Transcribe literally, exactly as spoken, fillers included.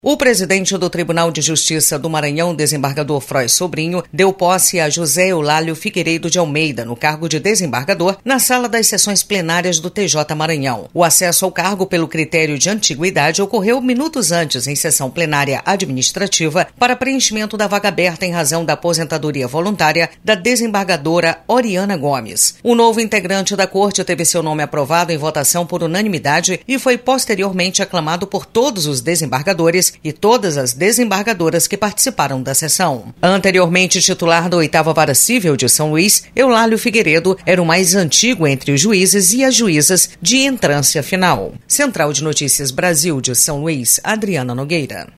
O presidente do Tribunal de Justiça do Maranhão, desembargador Frois Sobrinho, deu posse a José Eulálio Figueiredo de Almeida no cargo de desembargador na sala das sessões plenárias do T J Maranhão. O acesso ao cargo pelo critério de antiguidade ocorreu minutos antes em sessão plenária administrativa para preenchimento da vaga aberta em razão da aposentadoria voluntária da desembargadora Oriana Gomes. O novo integrante da corte teve seu nome aprovado em votação por unanimidade e foi posteriormente aclamado por todos os desembargadores e todas as desembargadoras que participaram da sessão. Anteriormente titular da oitava Vara Cível de São Luís, Eulálio Figueiredo era o mais antigo entre os juízes e as juízas de entrância final. Central de Notícias Brasil de São Luís, Adriana Nogueira.